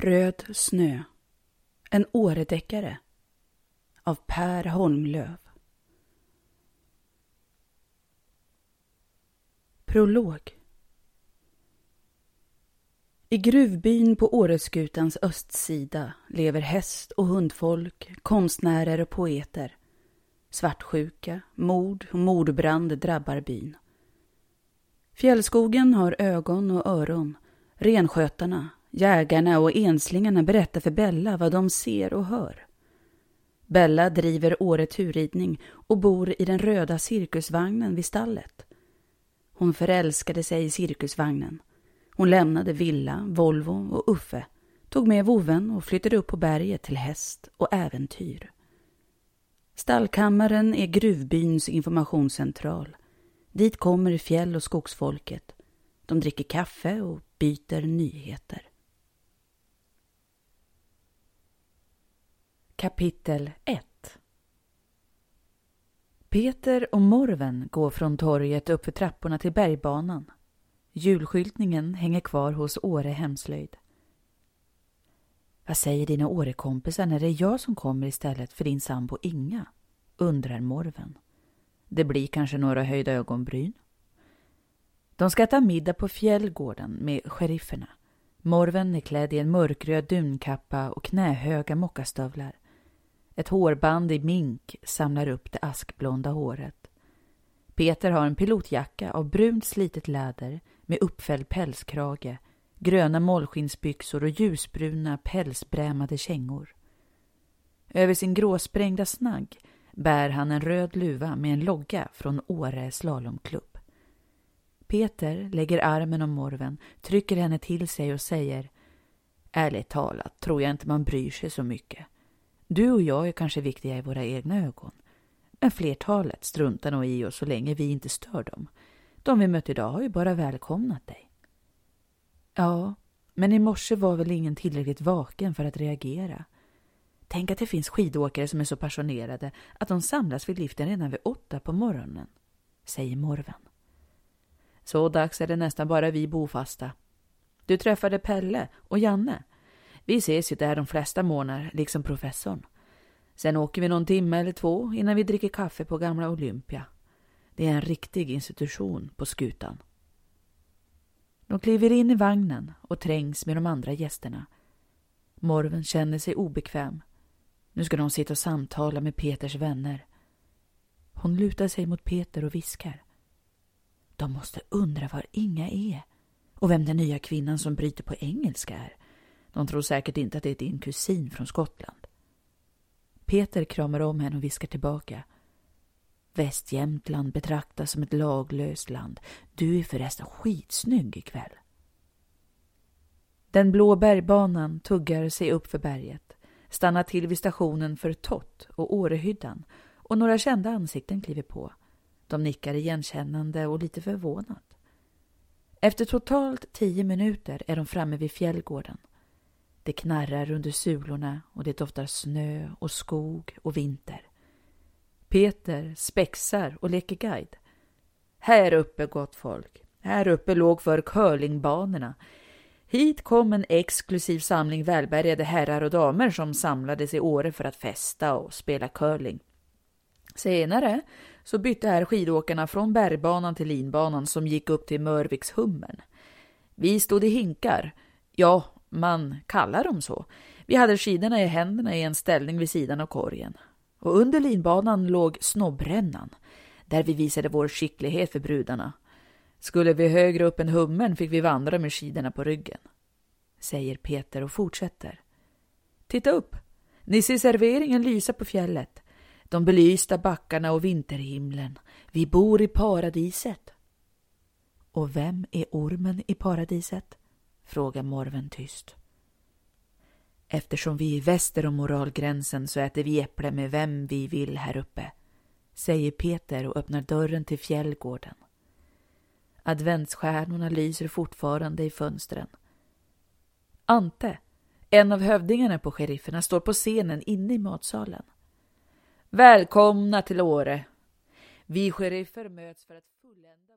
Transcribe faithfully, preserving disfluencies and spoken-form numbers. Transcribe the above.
Röd snö. En åredeckare av Per Holmlöv. Prolog. I gruvbyn på Åreskutans östsida lever häst- och hundfolk, konstnärer och poeter. Svartsjuka, mord och mordbrand drabbar byn. Fjällskogen har ögon och öron. Renskötarna, jägarna och enslingarna berättar för Bella vad de ser och hör. Bella driver åreturridning och bor i den röda cirkusvagnen vid stallet. Hon förälskade sig i cirkusvagnen. Hon lämnade Villa, Volvo och Uffe, tog med voven och flyttade upp på berget till häst och äventyr. Stallkammaren är gruvbyns informationscentral. Dit kommer fjäll- och skogsfolket. De dricker kaffe och byter nyheter. Kapitel ett. Peter och Morven går från torget upp för trapporna till bergbanan. Julskyltningen hänger kvar hos Åre hemslöjd. Vad säger dina Årekompisar när det är jag som kommer istället för din sambo Inga? Undrar Morven. Det blir kanske några höjda ögonbryn. De ska äta middag på fjällgården med sherifferna. Morven är klädd i en mörkröd dunkappa och knähöga mockastövlar. Ett hårband i mink samlar upp det askblonda håret. Peter har en pilotjacka av brunt slitet läder med uppfälld pälskrage, gröna målskinsbyxor och ljusbruna pälsbrämade kängor. Över sin gråsprängda snagg bär han en röd luva med en logga från Åre slalomklubb. Peter lägger armen om Morven, trycker henne till sig och säger: Ärligt talat tror jag inte man bryr sig så mycket. Du och jag är kanske viktiga i våra egna ögon. Men flertalet struntar nog i oss så länge vi inte stör dem. De vi mött idag har ju bara välkomnat dig. Ja, men i morse var väl ingen tillräckligt vaken för att reagera. Tänk att det finns skidåkare som är så passionerade att de samlas vid liften redan vid åtta på morgonen, säger Morven. Så dags är det nästan bara vi bofasta. Du träffade Pelle och Janne. Vi ses ju där de flesta månader, liksom professorn. Sen åker vi någon timme eller två innan vi dricker kaffe på gamla Olympia. Det är en riktig institution på skutan. De kliver in i vagnen och trängs med de andra gästerna. Morven känner sig obekväm. Nu ska de sitta och samtala med Peters vänner. Hon lutar sig mot Peter och viskar. De måste undra var Inga är och vem den nya kvinnan som bryter på engelska är. De tror säkert inte att det är din kusin från Skottland. Peter kramar om henne och viskar tillbaka. Västjämtland betraktas som ett laglöst land. Du är förresten skitsnygg ikväll. Den blå bergbanan tuggar sig upp för berget, stannar till vid stationen för Tott och Årehyddan och några kända ansikten kliver på. De nickar igenkännande och lite förvånat. Efter totalt tio minuter är de framme vid fjällgården. Det knarrar under sulorna och det doftar snö och skog och vinter. Peter spexar och leker guide. Här uppe, gott folk. Här uppe låg för curlingbanorna. Hit kom en exklusiv samling välbärgade herrar och damer som samlades i Åre för att festa och spela curling. Senare så bytte här skidåkarna från bergbanan till linbanan som gick upp till Mörvikshummen. Vi stod i hinkar. Ja, man kallar dem så. Vi hade skidorna i händerna i en ställning vid sidan av korgen. Och under linbanan låg snobbrännan, där vi visade vår skicklighet för brudarna. Skulle vi högre upp än hummen fick vi vandra med skidorna på ryggen, säger Peter och fortsätter. Titta upp, ni ser serveringen lysa på fjället. De belysta backarna och vinterhimlen. Vi bor i paradiset. Och vem är ormen i paradiset? Frågar Morven tyst. Eftersom vi är väster om moralgränsen så äter vi äpple med vem vi vill här uppe, säger Peter och öppnar dörren till fjällgården. Adventsstjärnorna lyser fortfarande i fönstren. Ante, en av hövdingarna på sherifferna, står på scenen inne i matsalen. Välkomna till Åre. Vi sheriffer möts för att fullända